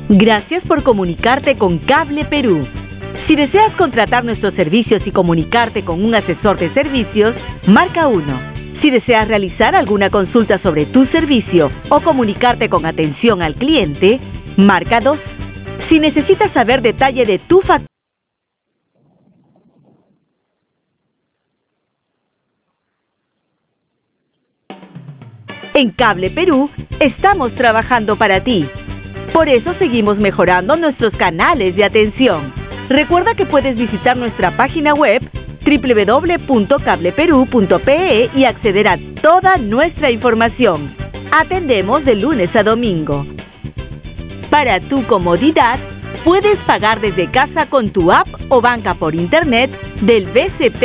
Gracias por comunicarte con Cable Perú. Si deseas contratar nuestros servicios y comunicarte con un asesor de servicios, marca 1. Si deseas realizar alguna consulta sobre tu servicio o comunicarte con atención al cliente, marca 2. Si necesitas saber detalle de tu factura, en Cable Perú estamos trabajando para ti. Por eso seguimos mejorando nuestros canales de atención. Recuerda que puedes visitar nuestra página web www.cableperu.pe y acceder a toda nuestra información. Atendemos de lunes a domingo. Para tu comodidad, puedes pagar desde casa con tu app o banca por internet del BCP